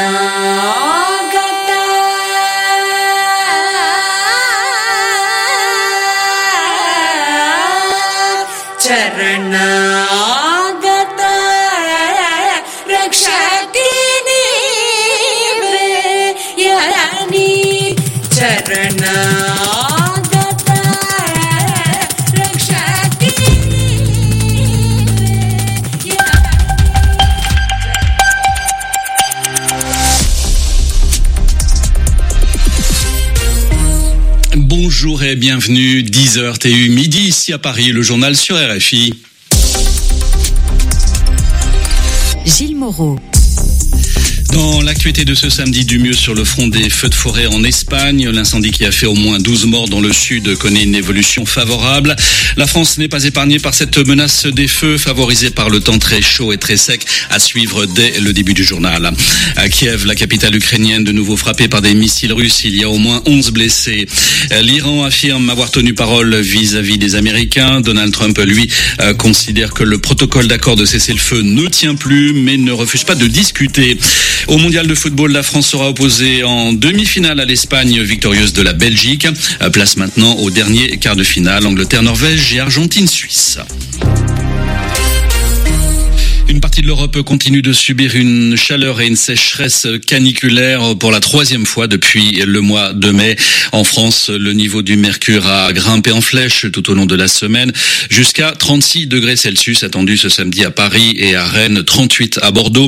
Bonjour et bienvenue, 10h TU midi ici à Paris, le journal sur RFI. Gilles Moreau. Dans l'actualité de ce samedi, du mieux sur le front des feux de forêt en Espagne. L'incendie qui a fait au moins 12 morts dans le sud connaît une évolution favorable. La France n'est pas épargnée par cette menace des feux, favorisée par le temps très chaud et très sec, à suivre dès le début du journal. À Kiev, la capitale ukrainienne, de nouveau frappée par des missiles russes, il y a au moins 11 blessés. L'Iran affirme avoir tenu parole vis-à-vis des Américains. Donald Trump, lui, considère que le protocole d'accord de cessez-le-feu ne tient plus, mais ne refuse pas de discuter. Au mondial de football, la France sera opposée en demi-finale à l'Espagne, victorieuse de la Belgique. Place maintenant au dernier quart de finale, Angleterre-Norvège et Argentine-Suisse. Une partie de l'Europe continue de subir une chaleur et une sécheresse caniculaire pour la troisième fois depuis le mois de mai. En France, le niveau du mercure a grimpé en flèche tout au long de la semaine, jusqu'à 36 degrés Celsius attendu ce samedi à Paris et à Rennes, 38 à Bordeaux.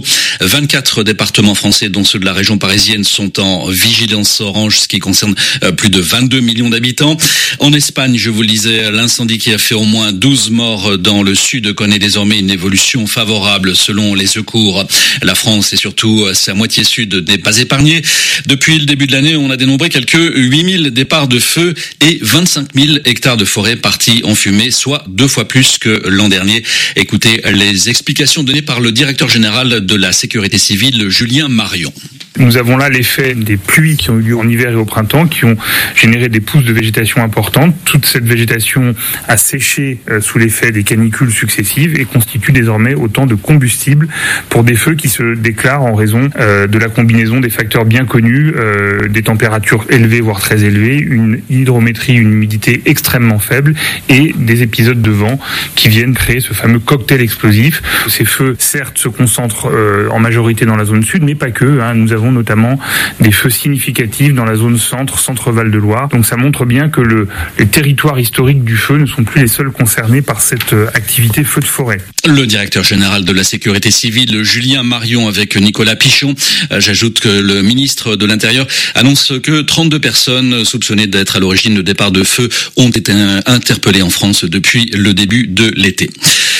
24 départements français, dont ceux de la région parisienne, sont en vigilance orange, ce qui concerne plus de 22 millions d'habitants. En Espagne, je vous le disais, l'incendie qui a fait au moins 12 morts dans le sud connaît désormais une évolution favorable selon les secours. La France et surtout sa moitié sud n'est pas épargnée. Depuis le début de l'année, on a dénombré quelques 8000 départs de feu et 25 000 hectares de forêt partis en fumée, soit 2 fois plus que l'an dernier. Écoutez les explications données par le directeur général de la sécurité civile, Julien Marion. Nous avons là l'effet des pluies qui ont eu lieu en hiver et au printemps, qui ont généré des pousses de végétation importantes. Toute cette végétation a séché sous l'effet des canicules successives et constitue désormais autant de combustible pour des feux qui se déclarent en raison de la combinaison des facteurs bien connus, des températures élevées voire très élevées, une hydrométrie, une humidité extrêmement faible et des épisodes de vent qui viennent créer ce fameux cocktail explosif. Ces feux, certes, se concentrent en majorité dans la zone sud, mais pas que. Nous avons notamment des feux significatifs dans la zone centre-Val de Loire. Donc ça montre bien que les territoires historiques du feu ne sont plus les seuls concernés par cette activité feu de forêt. Le directeur général de la sécurité civile, Julien Marion, avec Nicolas Pichon. J'ajoute que le ministre de l'Intérieur annonce que 32 personnes soupçonnées d'être à l'origine de départ de feu ont été interpellées en France depuis le début de l'été.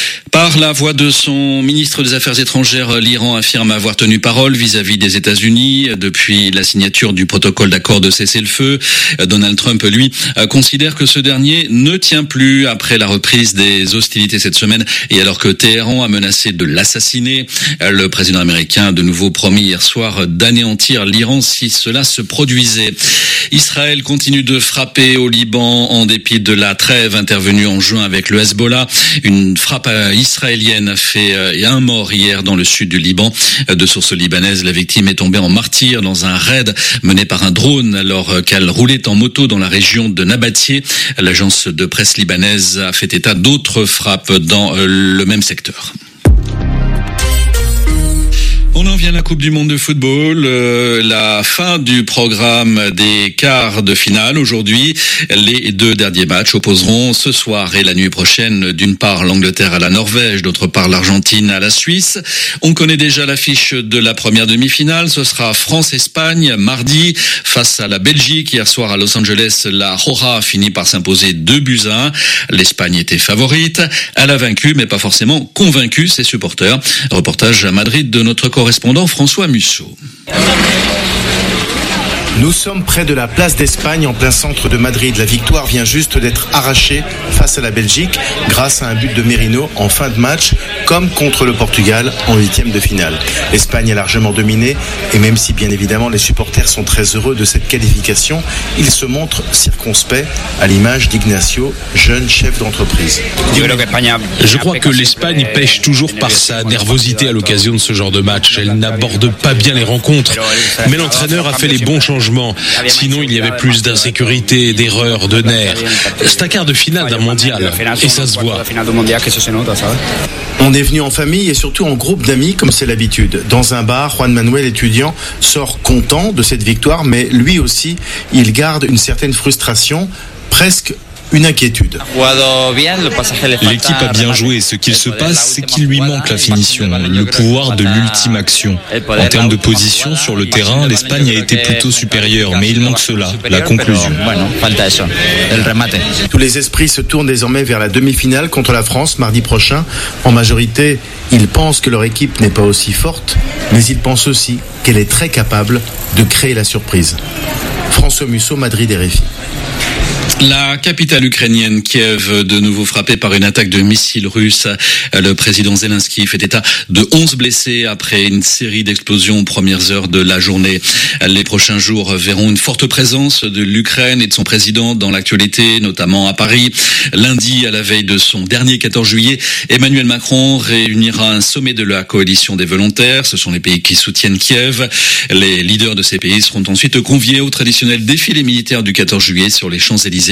Par la voix de son ministre des Affaires étrangères, l'Iran affirme avoir tenu parole vis-à-vis des États-Unis depuis la signature du protocole d'accord de cessez-le-feu. Donald Trump, lui, considère que ce dernier ne tient plus après la reprise des hostilités cette semaine et alors que Téhéran a menacé de l'assassiner. Le président américain a de nouveau promis hier soir d'anéantir l'Iran si cela se produisait. Israël continue de frapper au Liban en dépit de la trêve intervenue en juin avec le Hezbollah. Une frappe israélienne a fait un mort hier dans le sud du Liban. De sources libanaises, la victime est tombée en martyr dans un raid mené par un drone alors qu'elle roulait en moto dans la région de Nabatieh. L'agence de presse libanaise a fait état d'autres frappes dans le même secteur. On en vient à la Coupe du Monde de football, la fin du programme des quarts de finale. Aujourd'hui, les 2 derniers matchs opposeront ce soir et la nuit prochaine, d'une part l'Angleterre à la Norvège, d'autre part l'Argentine à la Suisse. On connaît déjà l'affiche de la première demi-finale. Ce sera France-Espagne mardi face à la Belgique. Hier soir à Los Angeles, la Roja finit par s'imposer 2-1. L'Espagne était favorite. Elle a vaincu, mais pas forcément convaincu ses supporters. Reportage à Madrid de notre correspondant François Musso. Nous sommes près de la place d'Espagne, en plein centre de Madrid. La victoire vient juste d'être arrachée face à la Belgique grâce à un but de Merino en fin de match, comme contre le Portugal en 8e de finale. L'Espagne est largement dominée et même si bien évidemment les supporters sont très heureux de cette qualification, ils se montrent circonspects à l'image d'Ignacio, jeune chef d'entreprise. Je crois que l'Espagne pêche toujours par sa nervosité à l'occasion de ce genre de match. Elle n'aborde pas bien les rencontres. Mais l'entraîneur a fait les bons changements. Sinon, il y avait plus d'insécurité, d'erreurs, de nerfs. C'est un quart de finale d'un mondial. Et ça se voit. On est venu en famille et surtout en groupe d'amis comme c'est l'habitude. Dans un bar, Juan Manuel, étudiant, sort content de cette victoire, mais lui aussi, il garde une certaine frustration, presque une inquiétude. L'équipe a bien joué. Ce qu'il se passe, c'est qu'il lui manque la finition, le pouvoir de l'ultime action. En termes de position sur le terrain, l'Espagne a été plutôt supérieure, mais il manque cela, la conclusion. Tous les esprits se tournent désormais vers la demi-finale contre la France mardi prochain. En majorité, ils pensent que leur équipe n'est pas aussi forte, mais ils pensent aussi qu'elle est très capable de créer la surprise. François Musso, Madrid, RFI. La capitale ukrainienne, Kiev, de nouveau frappée par une attaque de missiles russes. Le président Zelensky fait état de 11 blessés après une série d'explosions aux premières heures de la journée. Les prochains jours verront une forte présence de l'Ukraine et de son président dans l'actualité, notamment à Paris. Lundi, à la veille de son dernier 14 juillet, Emmanuel Macron réunira un sommet de la coalition des volontaires. Ce sont les pays qui soutiennent Kiev. Les leaders de ces pays seront ensuite conviés au traditionnel défilé militaire du 14 juillet sur les Champs-Élysées.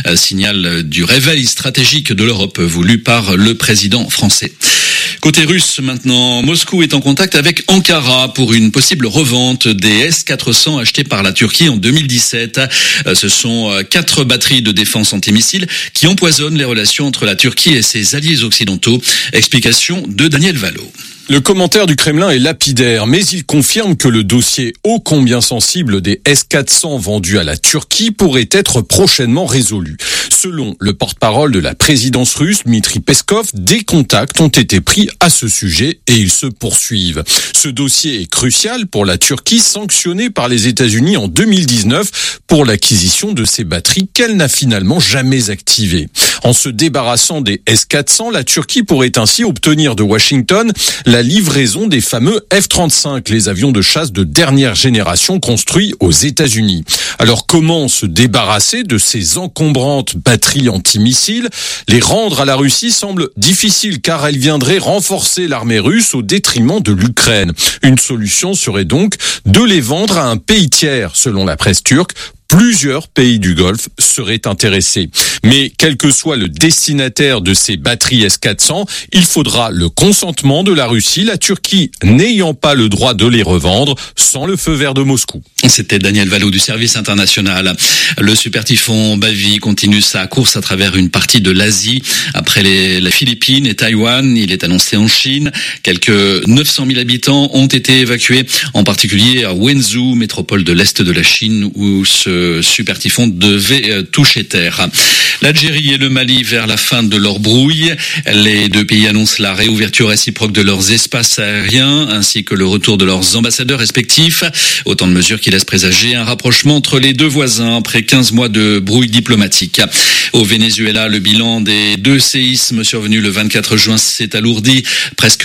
Signal du réveil stratégique de l'Europe voulu par le président français. Côté russe maintenant, Moscou est en contact avec Ankara pour une possible revente des S-400 achetés par la Turquie en 2017. Ce sont 4 batteries de défense antimissiles qui empoisonnent les relations entre la Turquie et ses alliés occidentaux. Explication de Daniel Valo. Le commentaire du Kremlin est lapidaire, mais il confirme que le dossier ô combien sensible des S-400 vendus à la Turquie pourrait être prochainement résolu. Selon le porte-parole de la présidence russe, Dmitri Peskov, des contacts ont été pris à ce sujet et ils se poursuivent. Ce dossier est crucial pour la Turquie, sanctionnée par les États-Unis en 2019 pour l'acquisition de ces batteries qu'elle n'a finalement jamais activées. En se débarrassant des S-400, la Turquie pourrait ainsi obtenir de Washington la livraison des fameux F-35, les avions de chasse de dernière génération construits aux États-Unis. Alors comment se débarrasser de ces encombrantes batteries antimissiles? Les rendre à la Russie semble difficile car elles viendraient renforcer l'armée russe au détriment de l'Ukraine. Une solution serait donc de les vendre à un pays tiers, selon la presse turque. Plusieurs pays du Golfe seraient intéressés. Mais quel que soit le destinataire de ces batteries S-400, il faudra le consentement de la Russie, la Turquie n'ayant pas le droit de les revendre sans le feu vert de Moscou. C'était Daniel Valo du service international. Le super typhon Bavi continue sa course à travers une partie de l'Asie. Après les Philippines et Taïwan, il est annoncé en Chine. Quelques 900 000 habitants ont été évacués, en particulier à Wenzhou, métropole de l'Est de la Chine, où ce super typhon devait toucher terre. L'Algérie et le Mali vers la fin de leur brouille. Les deux pays annoncent la réouverture réciproque de leurs espaces aériens ainsi que le retour de leurs ambassadeurs respectifs. Autant de mesures qui laissent présager un rapprochement entre les deux voisins après 15 mois de brouille diplomatique. Au Venezuela, le bilan des 2 séismes survenus le 24 juin s'est alourdi. Presque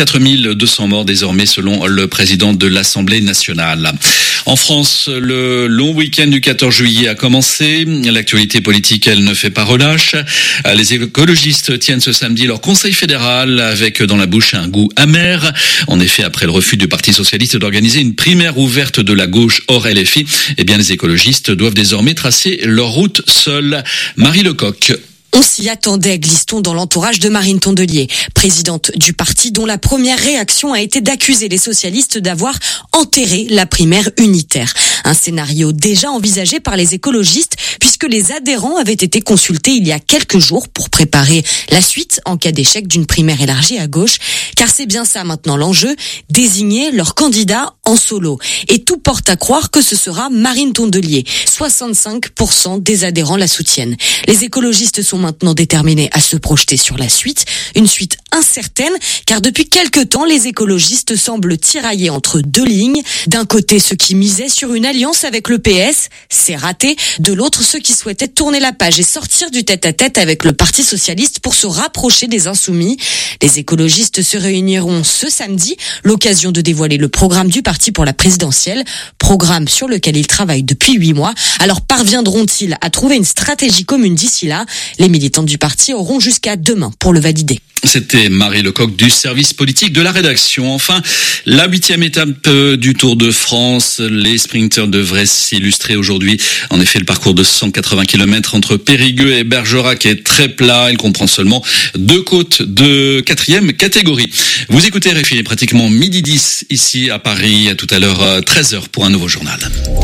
4200 morts désormais selon le président de l'Assemblée nationale. En France, le long week-end du 14 juillet a commencé. L'actualité politique, elle ne fait pas relâche. Les écologistes tiennent ce samedi leur conseil fédéral avec dans la bouche un goût amer. En effet, après le refus du Parti socialiste d'organiser une primaire ouverte de la gauche hors LFI, eh bien les écologistes doivent désormais tracer leur route seuls. Marie Lecoq. On s'y attendait, glisse-t-on dans l'entourage de Marine Tondelier, présidente du parti dont la première réaction a été d'accuser les socialistes d'avoir enterré la primaire unitaire. Un scénario déjà envisagé par les écologistes puisque les adhérents avaient été consultés il y a quelques jours pour préparer la suite en cas d'échec d'une primaire élargie à gauche. Car c'est bien ça maintenant l'enjeu, désigner leur candidat en solo. Et tout porte à croire que ce sera Marine Tondelier. 65% des adhérents la soutiennent. Les écologistes sont maintenant déterminés à se projeter sur la suite. Une suite incertaine, car depuis quelque temps, les écologistes semblent tirailler entre deux lignes. D'un côté, ceux qui misaient sur une alliance alliance avec le PS, c'est raté. De l'autre, ceux qui souhaitaient tourner la page et sortir du tête-à-tête avec le Parti socialiste pour se rapprocher des Insoumis. Les écologistes se réuniront ce samedi, l'occasion de dévoiler le programme du parti pour la présidentielle, programme sur lequel ils travaillent depuis 8 mois. Alors parviendront-ils à trouver une stratégie commune d'ici là? Les militants du parti auront jusqu'à demain pour le valider. C'était Marie Lecoq du service politique de la rédaction. Enfin, la 8e étape du Tour de France. Les sprinteurs devraient s'illustrer aujourd'hui. En effet, le parcours de 180 km entre Périgueux et Bergerac est très plat. Il comprend seulement 2 côtes de 4e catégorie. Vous écoutez RFI, il est pratiquement 12h10 ici à Paris. À tout à l'heure 13h pour un nouveau journal.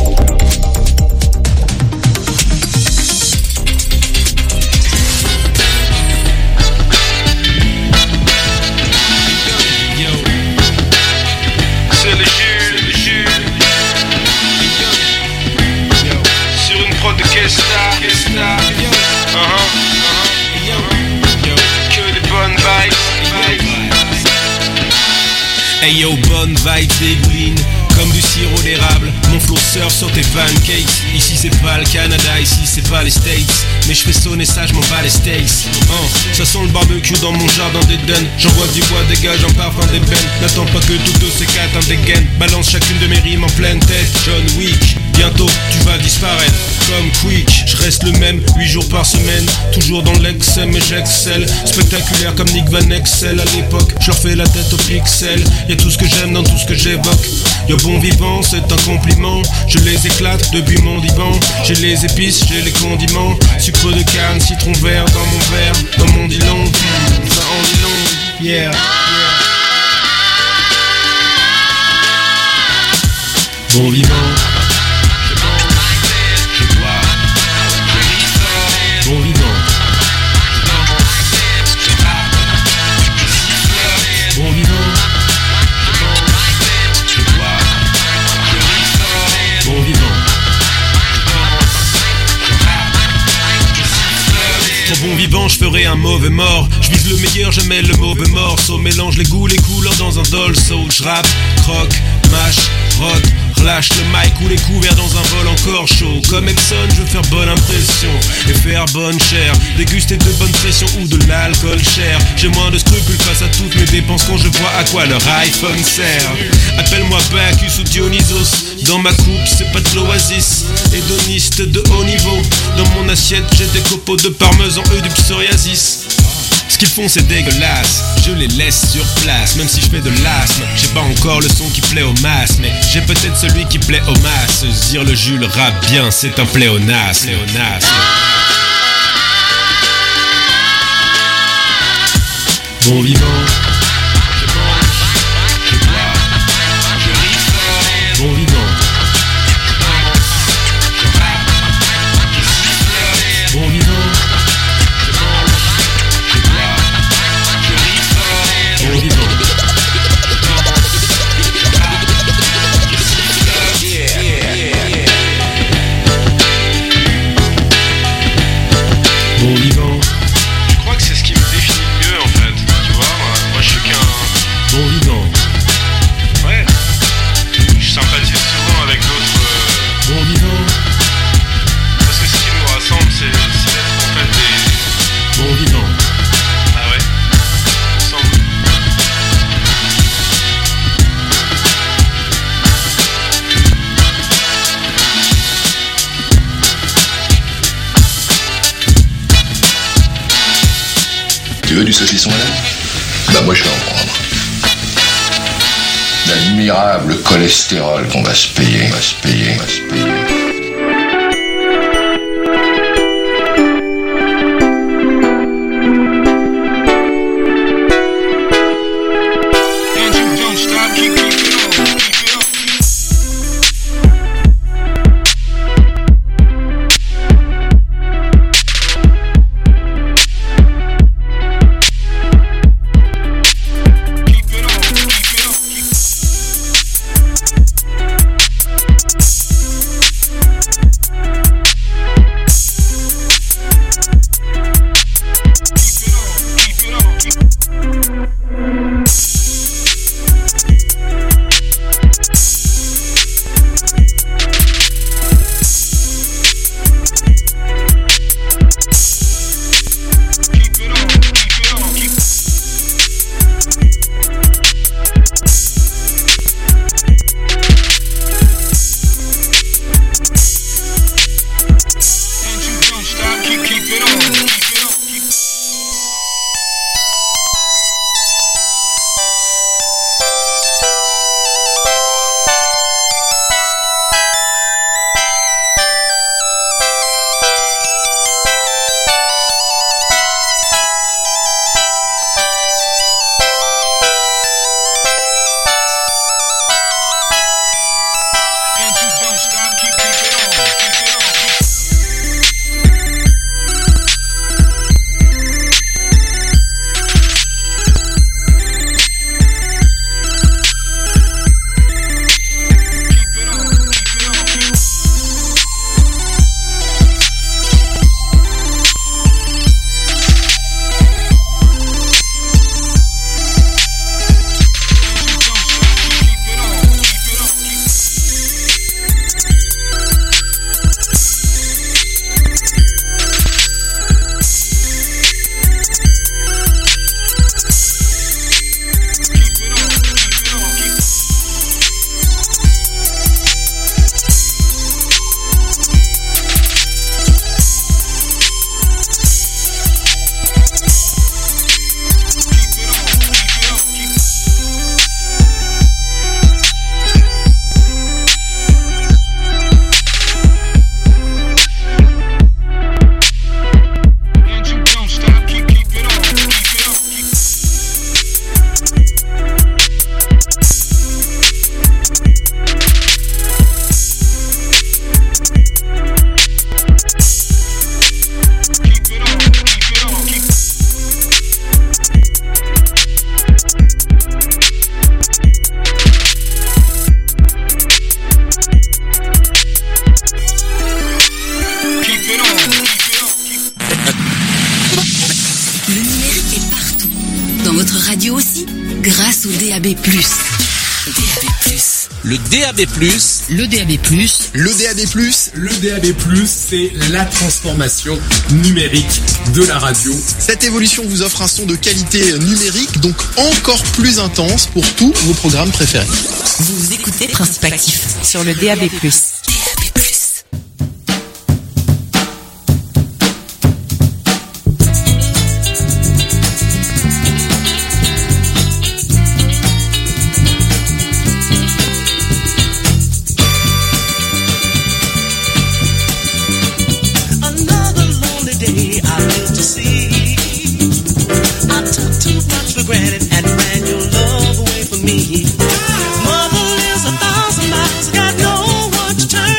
Hey yo, bonne vibe dégouline, comme du sirop d'érable. Mon flow surf sur tes pancakes. Ici c'est pas le Canada, ici c'est pas les States. Mais je fais sonner ça, je m'en bats les steaks. Ça sent le barbecue dans mon jardin d'Éden. J'envoie du bois, dégage un parfum d'ébène. N'attends pas que toutes ces quatre un dégaine. Balance chacune de mes rimes en pleine tête. John Wick, bientôt tu vas disparaître comme Quick. Je reste le même, 8 jours par semaine. Toujours dans l'excel mais j'excelle. Spectaculaire comme Nick Van Exel à l'époque. Je leur fais la tête au pixel. Y'a tout ce que j'aime dans tout ce que j'évoque. Y'a bon vivant, c'est un compliment. Je les éclate depuis mon divan. J'ai les épices, j'ai les condiments. Sucre de canne, citron vert dans mon verre. Dans mon dit long, ça en dit long. Yeah. Bon vivant. Bon vivant. Bon vivant. Bon vivant. Trop bon vivant, je ferai un mauvais mort. Je vise le meilleur, je mets le mauvais morceau. Mélange les goûts, les couleurs dans un dolso. Je rappe, croque, mâche, rote. Relâche le mic ou les couverts dans un vol encore chaud. Comme Epson, je veux faire bonne impression et faire bonne chair. Déguster de bonnes pressions ou de l'alcool cher. J'ai moins de scrupules face à toutes mes dépenses quand je vois à quoi leur iPhone sert. Appelle-moi Bacchus ou Dionysos. Dans ma coupe, c'est pas de l'oasis. Hédoniste de haut niveau. Dans mon assiette, j'ai des copeaux de parmesan, eux du psoriasis. Ce qu'ils font c'est dégueulasse, je les laisse sur place. Même si je fais de l'asthme, j'ai pas encore le son qui plaît aux masses. Mais j'ai peut-être celui qui plaît aux masses. Dire le Jules rappe bien, c'est un pléonasme. Bon vivant. Bon vivant. Bon vivant. Bon vivant. Bon vivant. Je crois que c'est ce qui me définit le mieux en fait. Tu vois, moi je suis qu'un bon vivant. Ouais. Je sympathise souvent avec d'autres. Bon vivant. Parce que ce qui nous rassemble, c'est d'être en fait des. Bon vivant. Ah ouais. Ensemble. Tu veux du saucisson là? Bah moi je vais en prendre. L'admirable cholestérol qu'on va se payer, on va se payer, on va se payer. radio aussi, grâce au DAB+. DAB+. Le DAB+, le DAB+, le DAB+, le DAB+, c'est la transformation numérique de la radio. Cette évolution vous offre un son de qualité numérique, donc encore plus intense pour tous vos programmes préférés. Vous écoutez Principe Actif sur le DAB+. Mother lives 1,000 miles, got no one to turn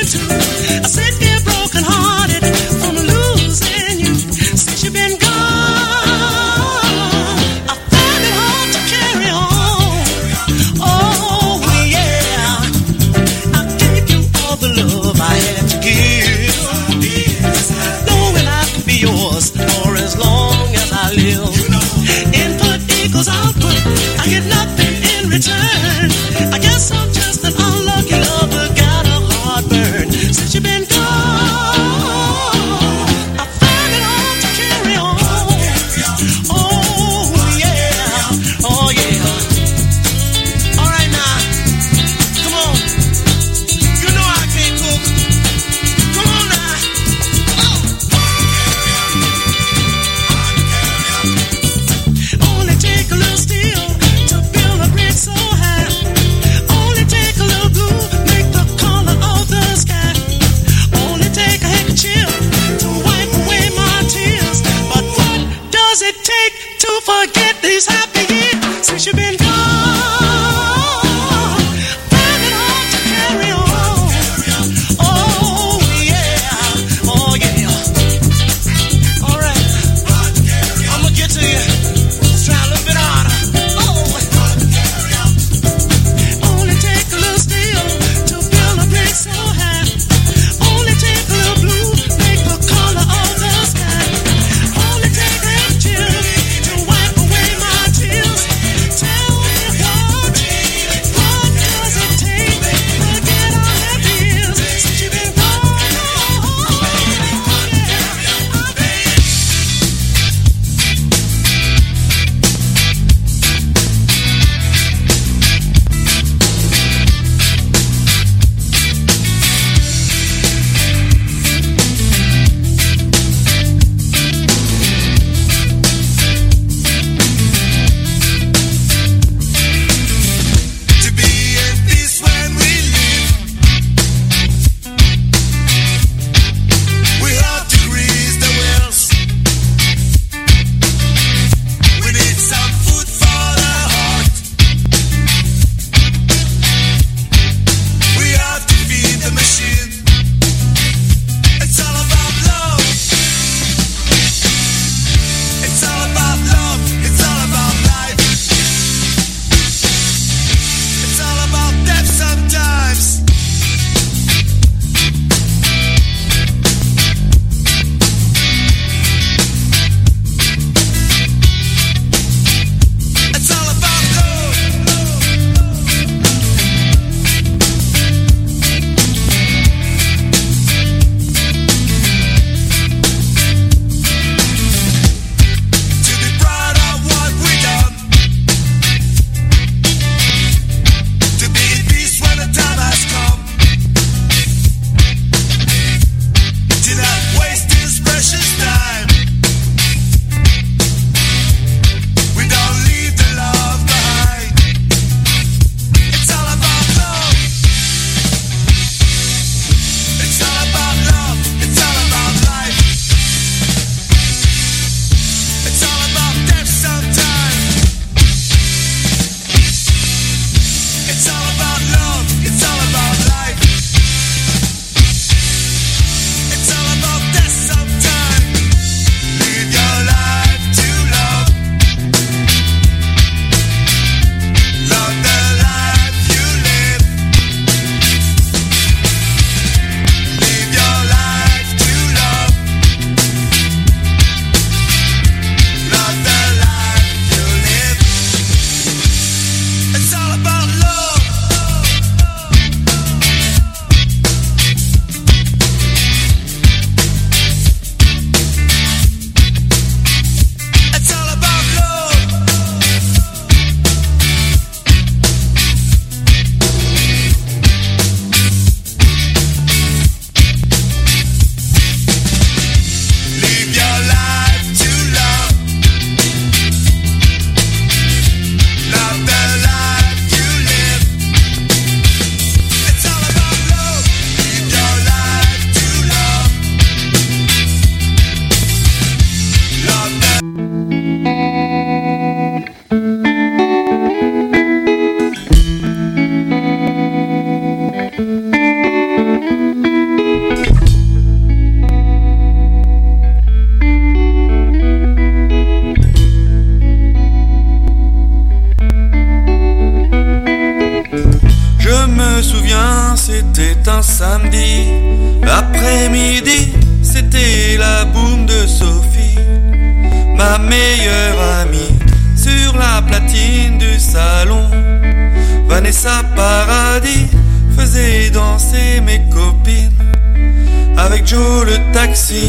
samedi après-midi, c'était la boum de Sophie, ma meilleure amie, sur la platine du salon. Vanessa Paradis faisait danser mes copines avec Joe le taxi.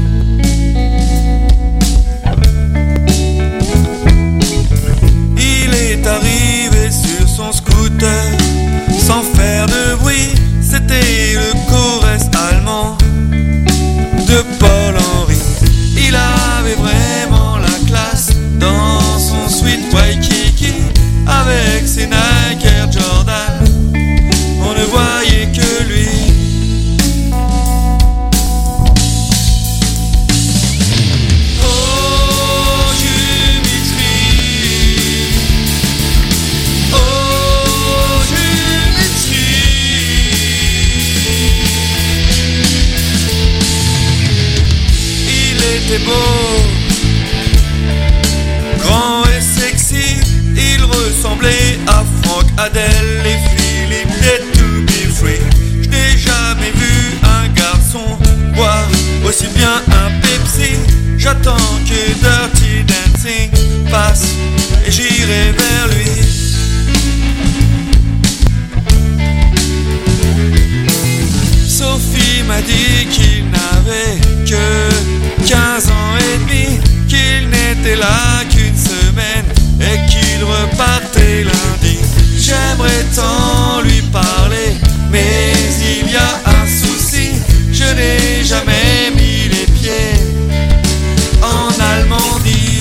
Il est arrivé sur son scooter sans faire de bruit, c'était le chorus allemand de Paul Henry. Il avait vraiment la classe dans son sweet Waikiki avec ses Nike Air Jordan. On ne voyait que lui. Oh, Dimitri. Oh, Dimitri. Il était beau, grand et sexy. Il ressemblait à Frank Adèle et Philippe des To Be Free. Je n'ai jamais vu un garçon boire aussi bien un Pepsi. J'attends que Dirty Dancing passe et j'irai vers lui. Sophie m'a dit qu'il n'avait que 15 ans et demi, qu'il n'était là qu'une semaine et qu'il repartait lundi. J'aimerais tant lui parler, mais il y a un souci, je n'ai jamais mis les pieds en Normandie.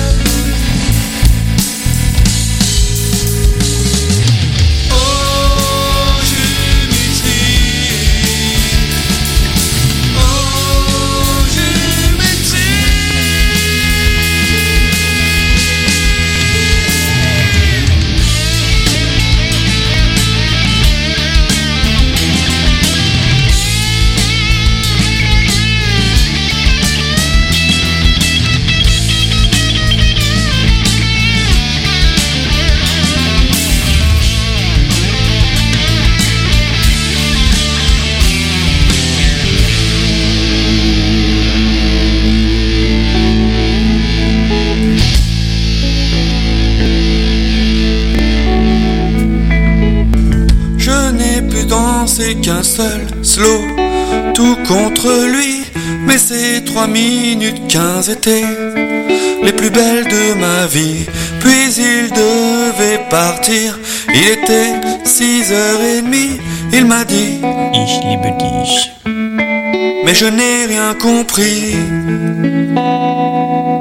Oh, Dimitri. Oh, Dimitri. C'est qu'un seul slow, tout contre lui. Mais ces 3 minutes 15 étaient les plus belles de ma vie. Puis il devait partir, il était 6h30. Il m'a dit Ich liebe dich, mais je n'ai rien compris.